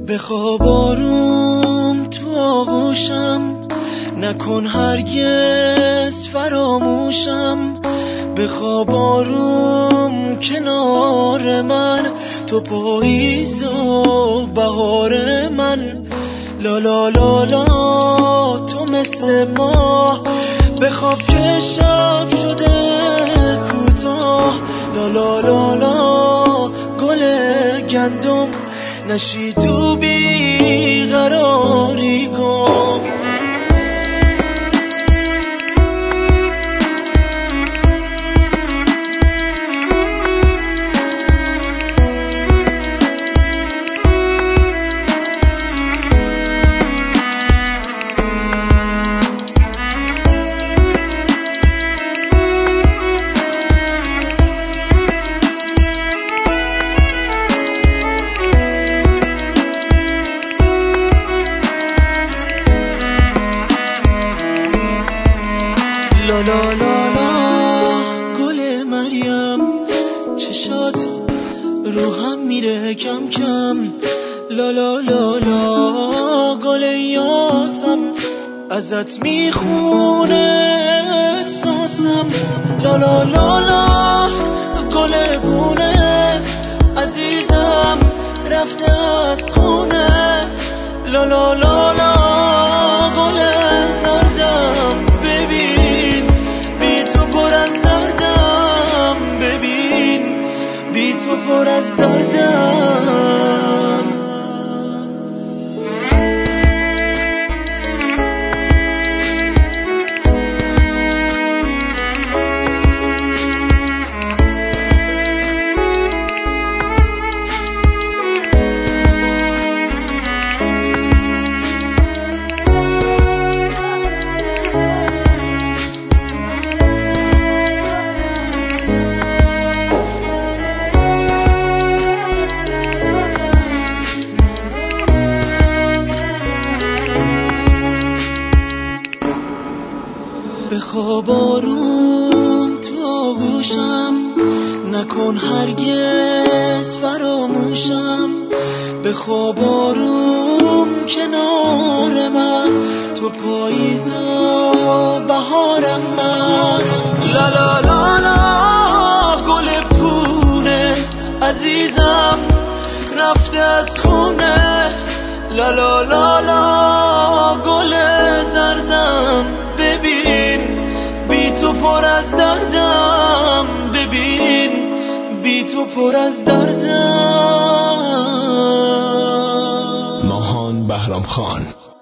بخواب آروم تو آغوشم، نکن هرگز فراموشم. بخواب آروم کنار من، تو پاییز و بهار من. لا لا لا لا تو مثل ماه، بخواب که شب شده کوتاه. لا لا لا لا گل گندم، نشی تو بیقراری گم. لا لا لا لا گل مریم، چشات رو هم میره کم کم. لا لا لا لا گل یاسم، ازت میخونه احساسم. لا لا لا لا گل بونه، عزیزم رفته از خونه. لا لا لا لا گل زردم، ببین بی تو پر از دردم. ببین بی تو پر از دردم. بخواب آروم تو آغوشم، نکن هرگز فراموشم. بخواب آروم کنار من، تو پاییز و بهارم من. لا لا لا لا گل پونه، عزیزم رفته از خونه. لا لا لا لا گل زردم، ببین بی تو پر از دردم. ببین بی تو پر از دردم. ماهان بهرام خان.